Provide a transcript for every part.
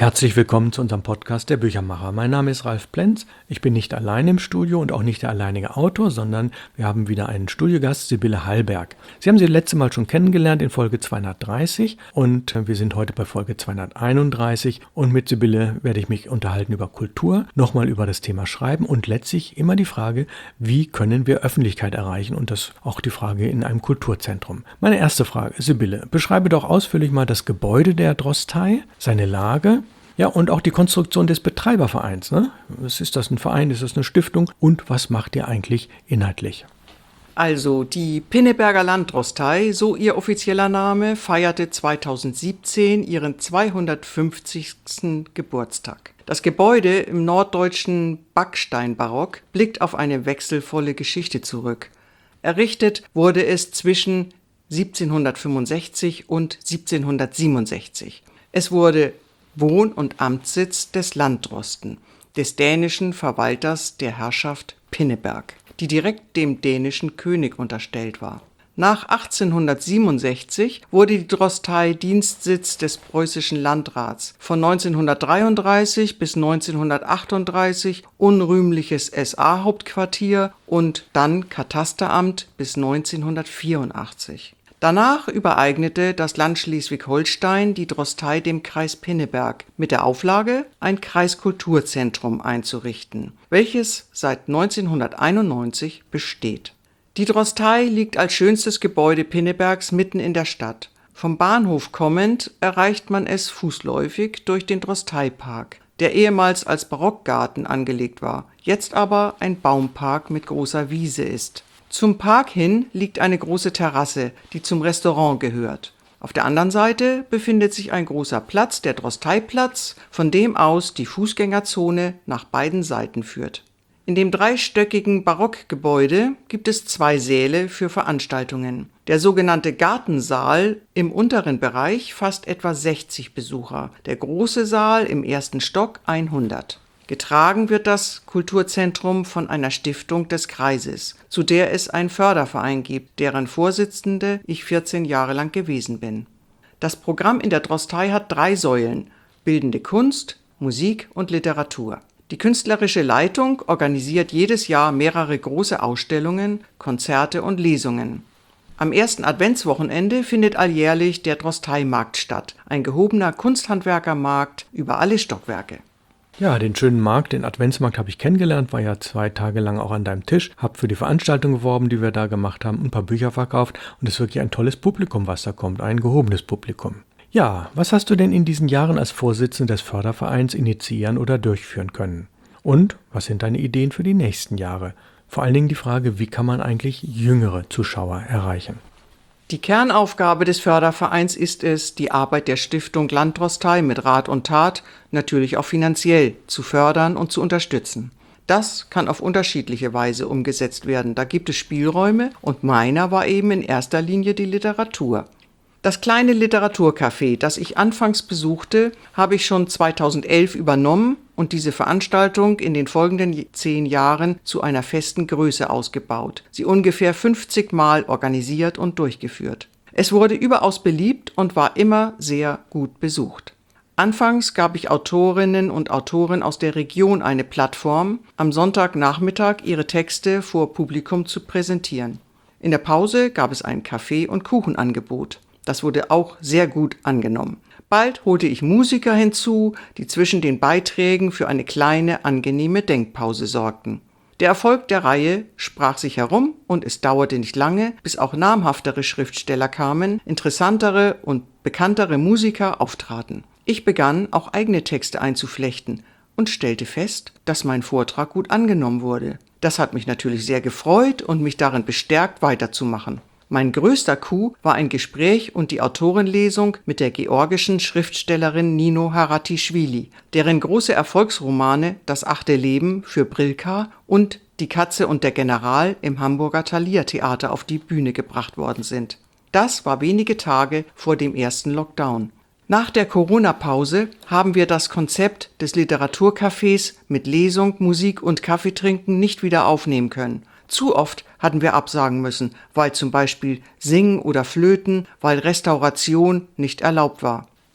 Herzlich willkommen zu unserem Podcast Der Büchermacher. Mein Name ist Ralf Plenz. Ich bin nicht allein im Studio und auch nicht der alleinige Autor, sondern wir haben wieder einen Studiogast, Sibylle Hallberg. Sie haben sie letzte Mal schon kennengelernt in Folge 230 und wir sind heute bei Folge 231 und mit Sibylle werde ich mich unterhalten über Kultur, nochmal über das Thema Schreiben und letztlich immer die Frage, wie können wir Öffentlichkeit erreichen und das auch die Frage in einem Kulturzentrum. Meine erste Frage, Sibylle, beschreibe doch ausführlich mal das Gebäude der Drostei, seine Lage. Ja, und auch die Konstruktion des Betreibervereins. Ne? Was ist das, ein Verein, ist das eine Stiftung und was macht ihr eigentlich inhaltlich? Also, die Pinneberger Landdrostei, so ihr offizieller Name, feierte 2017 ihren 250. Geburtstag. Das Gebäude im norddeutschen Backsteinbarock blickt auf eine wechselvolle Geschichte zurück. Errichtet wurde es zwischen 1765 und 1767. Es wurde Wohn- und Amtssitz des Landdrosten, des dänischen Verwalters der Herrschaft Pinneberg, die direkt dem dänischen König unterstellt war. Nach 1867 wurde die Drostei Dienstsitz des preußischen Landrats, von 1933 bis 1938 unrühmliches SA-Hauptquartier und dann Katasteramt bis 1984. Danach übereignete das Land Schleswig-Holstein die Drostei dem Kreis Pinneberg mit der Auflage, ein Kreiskulturzentrum einzurichten, welches seit 1991 besteht. Die Drostei liegt als schönstes Gebäude Pinnebergs mitten in der Stadt. Vom Bahnhof kommend erreicht man es fußläufig durch den Drosteipark, der ehemals als Barockgarten angelegt war, jetzt aber ein Baumpark mit großer Wiese ist. Zum Park hin liegt eine große Terrasse, die zum Restaurant gehört. Auf der anderen Seite befindet sich ein großer Platz, der Drosteiplatz, von dem aus die Fußgängerzone nach beiden Seiten führt. In dem dreistöckigen Barockgebäude gibt es 2 Säle für Veranstaltungen. Der sogenannte Gartensaal im unteren Bereich fasst etwa 60 Besucher, der große Saal im ersten Stock 100. Getragen wird das Kulturzentrum von einer Stiftung des Kreises, zu der es einen Förderverein gibt, deren Vorsitzende ich 14 Jahre lang gewesen bin. Das Programm in der Drostei hat 3 Säulen: bildende Kunst, Musik und Literatur. Die künstlerische Leitung organisiert jedes Jahr mehrere große Ausstellungen, Konzerte und Lesungen. Am ersten Adventswochenende findet alljährlich der Drosteimarkt statt, ein gehobener Kunsthandwerkermarkt über alle Stockwerke. Ja, den schönen Markt, den Adventsmarkt habe ich kennengelernt, war ja 2 Tage lang auch an deinem Tisch, habe für die Veranstaltung geworben, die wir da gemacht haben, ein paar Bücher verkauft und es ist wirklich ein tolles Publikum, was da kommt, ein gehobenes Publikum. Ja, was hast du denn in diesen Jahren als Vorsitzender des Fördervereins initiieren oder durchführen können? Und was sind deine Ideen für die nächsten Jahre? Vor allen Dingen die Frage, wie kann man eigentlich jüngere Zuschauer erreichen? Die Kernaufgabe des Fördervereins ist es, die Arbeit der Stiftung Landdrostei mit Rat und Tat, natürlich auch finanziell, zu fördern und zu unterstützen. Das kann auf unterschiedliche Weise umgesetzt werden. Da gibt es Spielräume und meiner war eben in erster Linie die Literatur. Das kleine Literaturcafé, das ich anfangs besuchte, habe ich schon 2011 übernommen und diese Veranstaltung in den folgenden 10 Jahren zu einer festen Größe ausgebaut, sie ungefähr 50 Mal organisiert und durchgeführt. Es wurde überaus beliebt und war immer sehr gut besucht. Anfangs gab ich Autorinnen und Autoren aus der Region eine Plattform, am Sonntagnachmittag ihre Texte vor Publikum zu präsentieren. In der Pause gab es ein Kaffee- und Kuchenangebot. Das wurde auch sehr gut angenommen. Bald holte ich Musiker hinzu, die zwischen den Beiträgen für eine kleine, angenehme Denkpause sorgten. Der Erfolg der Reihe sprach sich herum und es dauerte nicht lange, bis auch namhaftere Schriftsteller kamen, interessantere und bekanntere Musiker auftraten. Ich begann, auch eigene Texte einzuflechten und stellte fest, dass mein Vortrag gut angenommen wurde. Das hat mich natürlich sehr gefreut und mich darin bestärkt, weiterzumachen. Mein größter Coup war ein Gespräch und die Autorenlesung mit der georgischen Schriftstellerin Nino Haratischvili, deren große Erfolgsromane Das 8. Leben für Brilka und Die Katze und der General im Hamburger Thalia Theater auf die Bühne gebracht worden sind. Das war wenige Tage vor dem ersten Lockdown. Nach der Corona-Pause haben wir das Konzept des Literaturcafés mit Lesung, Musik und Kaffeetrinken nicht wieder aufnehmen können. Zu oft hatten wir absagen müssen, weil zum Beispiel Singen oder Flöten, weil Restauration nicht erlaubt war.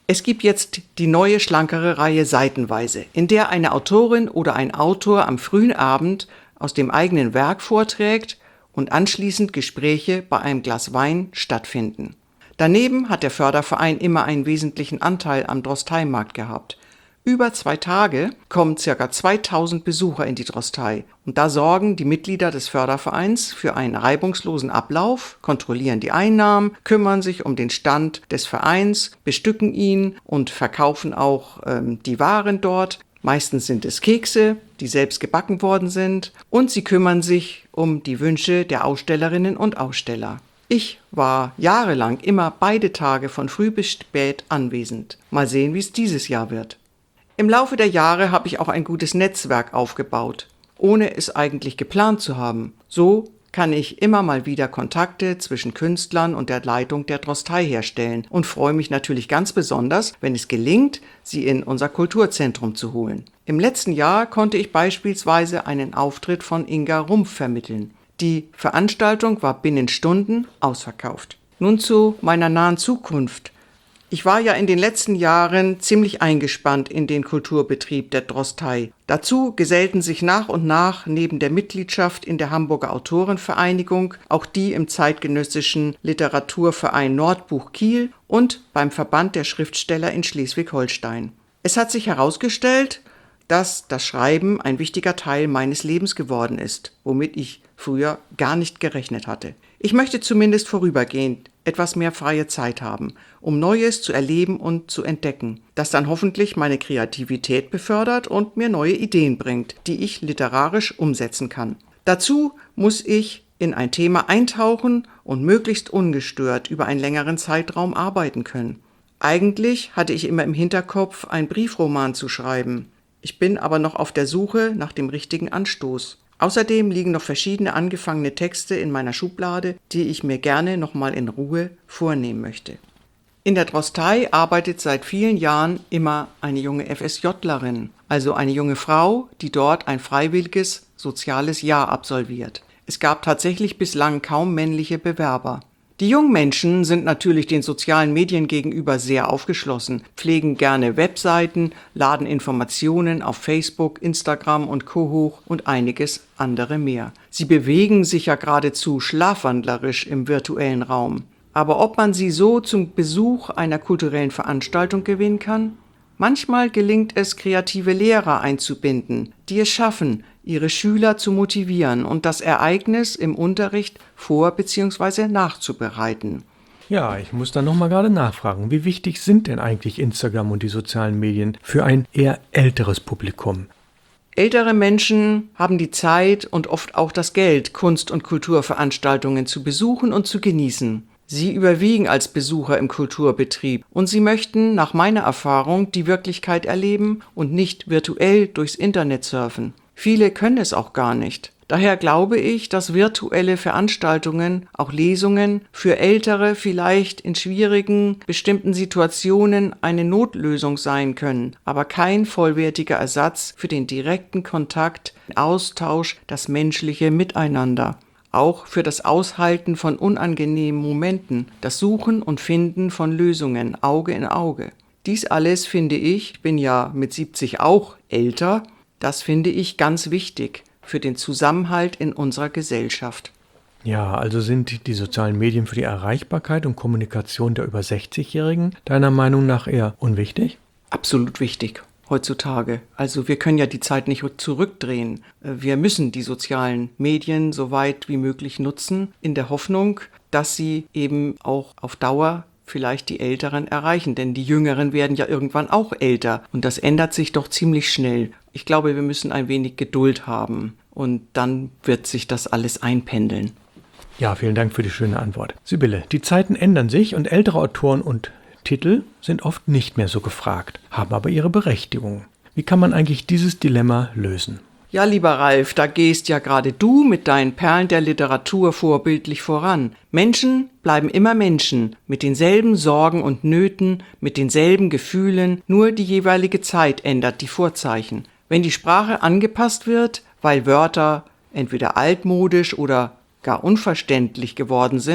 Es gibt jetzt die neue, schlankere Reihe Seitenweise, in der eine Autorin oder ein Autor am frühen Abend aus dem eigenen Werk vorträgt und anschließend Gespräche bei einem Glas Wein stattfinden. Daneben hat der Förderverein immer einen wesentlichen Anteil am Drostei-Markt gehabt. Über 2 Tage kommen ca. 2000 Besucher in die Drostei und da sorgen die Mitglieder des Fördervereins für einen reibungslosen Ablauf, kontrollieren die Einnahmen, kümmern sich um den Stand des Vereins, bestücken ihn und verkaufen auch die Waren dort. Meistens sind es Kekse, die selbst gebacken worden sind, und sie kümmern sich um die Wünsche der Ausstellerinnen und Aussteller. Ich war jahrelang immer beide Tage von früh bis spät anwesend. Mal sehen, wie es dieses Jahr wird. Im Laufe der Jahre habe ich auch ein gutes Netzwerk aufgebaut, ohne es eigentlich geplant zu haben. So kann ich immer mal wieder Kontakte zwischen Künstlern und der Leitung der Drostei herstellen und freue mich natürlich ganz besonders, wenn es gelingt, sie in unser Kulturzentrum zu holen. Im letzten Jahr konnte ich beispielsweise einen Auftritt von Inga Rumpf vermitteln. Die Veranstaltung war binnen Stunden ausverkauft. Nun zu meiner nahen Zukunft. Ich war ja in den letzten Jahren ziemlich eingespannt in den Kulturbetrieb der Drostei. Dazu gesellten sich nach und nach neben der Mitgliedschaft in der Hamburger Autorenvereinigung auch die im zeitgenössischen Literaturverein Nordbuch Kiel und beim Verband der Schriftsteller in Schleswig-Holstein. Es hat sich herausgestellt, dass das Schreiben ein wichtiger Teil meines Lebens geworden ist, womit ich früher gar nicht gerechnet hatte. Ich möchte zumindest vorübergehend etwas mehr freie Zeit haben, um Neues zu erleben und zu entdecken, das dann hoffentlich meine Kreativität befördert und mir neue Ideen bringt, die ich literarisch umsetzen kann. Dazu muss ich in ein Thema eintauchen und möglichst ungestört über einen längeren Zeitraum arbeiten können. Eigentlich hatte ich immer im Hinterkopf, einen Briefroman zu schreiben. Ich bin aber noch auf der Suche nach dem richtigen Anstoß. Außerdem liegen noch verschiedene angefangene Texte in meiner Schublade, die ich mir gerne nochmal in Ruhe vornehmen möchte. In der Drostei arbeitet seit vielen Jahren immer eine junge FSJlerin, also eine junge Frau, die dort ein freiwilliges soziales Jahr absolviert. Es gab tatsächlich bislang kaum männliche Bewerber. Die jungen Menschen sind natürlich den sozialen Medien gegenüber sehr aufgeschlossen, pflegen gerne Webseiten, laden Informationen auf Facebook, Instagram und Co. hoch und einiges andere mehr. Sie bewegen sich ja geradezu schlafwandlerisch im virtuellen Raum. Aber ob man sie so zum Besuch einer kulturellen Veranstaltung gewinnen kann? Manchmal gelingt es, kreative Lehrer einzubinden, die es schaffen, ihre Schüler zu motivieren und das Ereignis im Unterricht vor- bzw. nachzubereiten. Ja, ich muss da nochmal gerade nachfragen. Wie wichtig sind denn eigentlich Instagram und die sozialen Medien für ein eher älteres Publikum? Ältere Menschen haben die Zeit und oft auch das Geld, Kunst- und Kulturveranstaltungen zu besuchen und zu genießen. Sie überwiegen als Besucher im Kulturbetrieb und sie möchten nach meiner Erfahrung die Wirklichkeit erleben und nicht virtuell durchs Internet surfen. Viele können es auch gar nicht. Daher glaube ich, dass virtuelle Veranstaltungen, auch Lesungen, für Ältere vielleicht in schwierigen, bestimmten Situationen eine Notlösung sein können, aber kein vollwertiger Ersatz für den direkten Kontakt, den Austausch, das menschliche Miteinander. Auch für das Aushalten von unangenehmen Momenten, das Suchen und Finden von Lösungen, Auge in Auge. Dies alles finde ich bin ja mit 70 auch älter, das finde ich ganz wichtig für den Zusammenhalt in unserer Gesellschaft. Ja, also sind die sozialen Medien für die Erreichbarkeit und Kommunikation der über 60-Jährigen deiner Meinung nach eher unwichtig? Absolut wichtig heutzutage. Also wir können ja die Zeit nicht zurückdrehen. Wir müssen die sozialen Medien so weit wie möglich nutzen, in der Hoffnung, dass sie eben auch auf Dauer vielleicht die Älteren erreichen. Denn die Jüngeren werden ja irgendwann auch älter. Und das ändert sich doch ziemlich schnell. Ich glaube, wir müssen ein wenig Geduld haben. Und dann wird sich das alles einpendeln. Ja, vielen Dank für die schöne Antwort. Sibylle, die Zeiten ändern sich und ältere Autoren und Titel sind oft nicht mehr so gefragt, haben aber ihre Berechtigung. Wie kann man eigentlich dieses Dilemma lösen? Ja, lieber Ralf, da gehst ja gerade du mit deinen Perlen der Literatur vorbildlich voran. Menschen bleiben immer Menschen, mit denselben Sorgen und Nöten, mit denselben Gefühlen, nur die jeweilige Zeit ändert die Vorzeichen. Wenn die Sprache angepasst wird, weil Wörter entweder altmodisch oder gar unverständlich geworden sind,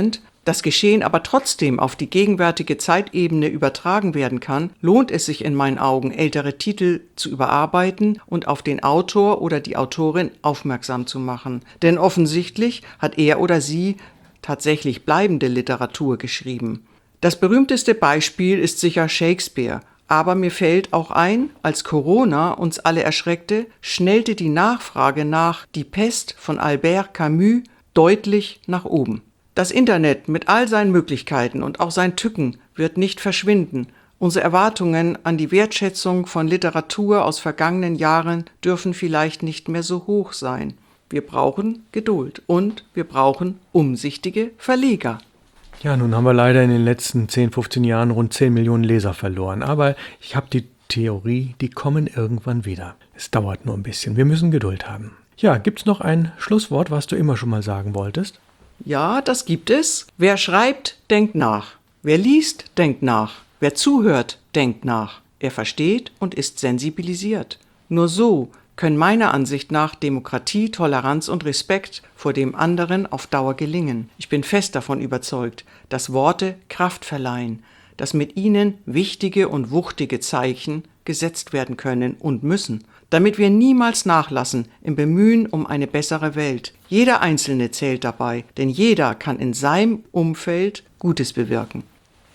das Geschehen aber trotzdem auf die gegenwärtige Zeitebene übertragen werden kann, lohnt es sich in meinen Augen, ältere Titel zu überarbeiten und auf den Autor oder die Autorin aufmerksam zu machen. Denn offensichtlich hat er oder sie tatsächlich bleibende Literatur geschrieben. Das berühmteste Beispiel ist sicher Shakespeare. Aber mir fällt auch ein, als Corona uns alle erschreckte, schnellte die Nachfrage nach Die Pest von Albert Camus deutlich nach oben. Das Internet mit all seinen Möglichkeiten und auch seinen Tücken wird nicht verschwinden. Unsere Erwartungen an die Wertschätzung von Literatur aus vergangenen Jahren dürfen vielleicht nicht mehr so hoch sein. Wir brauchen Geduld und wir brauchen umsichtige Verleger. Ja, nun haben wir leider in den letzten 10, 15 Jahren rund 10 Millionen Leser verloren. Aber ich habe die Theorie, die kommen irgendwann wieder. Es dauert nur ein bisschen. Wir müssen Geduld haben. Ja, gibt's noch ein Schlusswort, was du immer schon mal sagen wolltest? Ja, das gibt es. Wer schreibt, denkt nach. Wer liest, denkt nach. Wer zuhört, denkt nach. Er versteht und ist sensibilisiert. Nur so können meiner Ansicht nach Demokratie, Toleranz und Respekt vor dem anderen auf Dauer gelingen. Ich bin fest davon überzeugt, dass Worte Kraft verleihen, dass mit ihnen wichtige und wuchtige Zeichen gesetzt werden können und müssen, damit wir niemals nachlassen im Bemühen um eine bessere Welt. Jeder Einzelne zählt dabei, denn jeder kann in seinem Umfeld Gutes bewirken.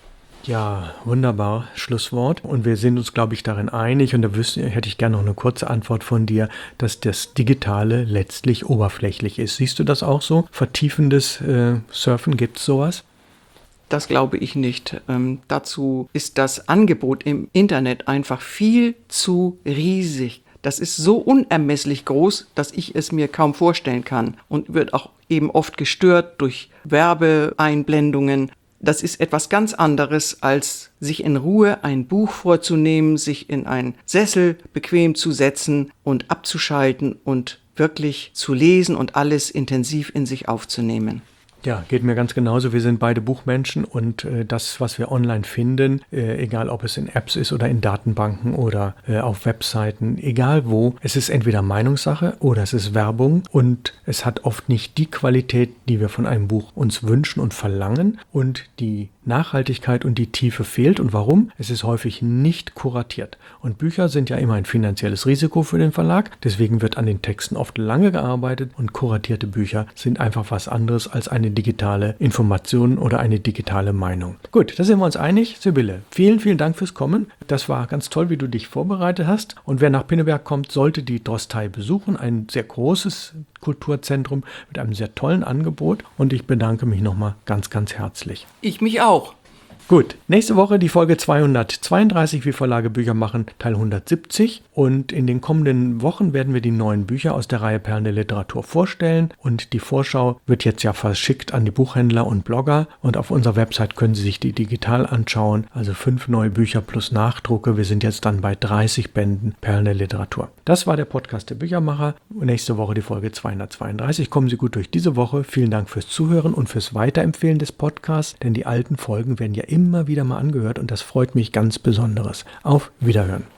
Ja, wunderbar, Schlusswort. Und wir sind uns, glaube ich, darin einig, und da hätte ich gerne noch eine kurze Antwort von dir, dass das Digitale letztlich oberflächlich ist. Siehst du das auch so? Vertiefendes Surfen, gibt es sowas? Das glaube ich nicht. Dazu ist das Angebot im Internet einfach viel zu riesig. Das ist so unermesslich groß, dass ich es mir kaum vorstellen kann und wird auch eben oft gestört durch Werbeeinblendungen. Das ist etwas ganz anderes, als sich in Ruhe ein Buch vorzunehmen, sich in einen Sessel bequem zu setzen und abzuschalten und wirklich zu lesen und alles intensiv in sich aufzunehmen. Ja, geht mir ganz genauso. Wir sind beide Buchmenschen und das, was wir online finden, egal ob es in Apps ist oder in Datenbanken oder auf Webseiten, egal wo, es ist entweder Meinungssache oder es ist Werbung und es hat oft nicht die Qualität, die wir von einem Buch uns wünschen und verlangen, und die Nachhaltigkeit und die Tiefe fehlt. Und warum? Es ist häufig nicht kuratiert. Und Bücher sind ja immer ein finanzielles Risiko für den Verlag. Deswegen wird an den Texten oft lange gearbeitet, und kuratierte Bücher sind einfach was anderes als eine digitale Information oder eine digitale Meinung. Gut, da sind wir uns einig. Sibylle, vielen, vielen Dank fürs Kommen. Das war ganz toll, wie du dich vorbereitet hast. Und wer nach Pinneberg kommt, sollte die Drostei besuchen. Ein sehr großes Kulturzentrum mit einem sehr tollen Angebot. Und ich bedanke mich nochmal ganz, ganz herzlich. Ich mich auch. Gut, nächste Woche die Folge 232, wie Verlage Bücher machen, Teil 170. Und in den kommenden Wochen werden wir die neuen Bücher aus der Reihe Perlen der Literatur vorstellen. Und die Vorschau wird jetzt ja verschickt an die Buchhändler und Blogger. Und auf unserer Website können Sie sich die digital anschauen. Also 5 neue Bücher plus Nachdrucke. Wir sind jetzt dann bei 30 Bänden Perlen der Literatur. Das war der Podcast der Büchermacher. Nächste Woche die Folge 232. Kommen Sie gut durch diese Woche. Vielen Dank fürs Zuhören und fürs Weiterempfehlen des Podcasts. Denn die alten Folgen werden ja immer wieder mal angehört und das freut mich ganz Besonderes. Auf Wiederhören.